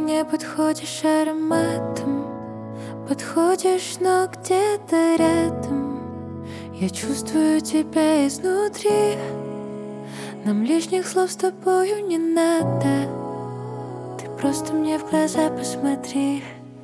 мне подходишь ароматом, подходишь, но где-то рядом. Я чувствую тебя изнутри. Нам лишних слов с тобою не надо. Ты просто мне в глаза посмотри.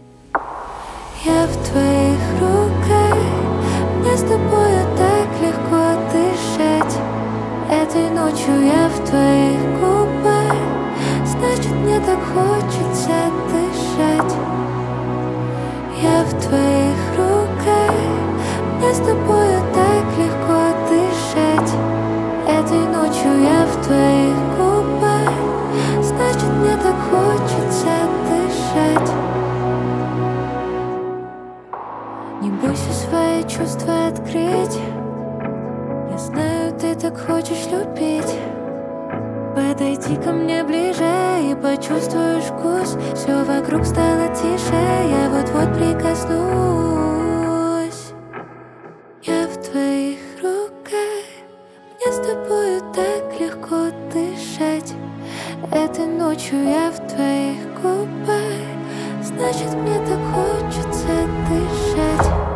Я в твоих руках, мне с тобою так легко дышать. Этой ночью я в твоих губах, значит мне так хочется дышать. Я в твоих руках, мне с тобою так легко дышать. Этой ночью я в твоих губах, значит мне так хочется дышать. Не бойся свои чувства открыть. Я знаю, ты так хочешь любить. Подойди ко мне ближе и почувствуешь вкус. Все вокруг стало тише, я вот-вот прикоснусь. Я в твоих руках, мне с тобою так легко дышать. Этой ночью я в твоих губах, значит мне так хочется дышать.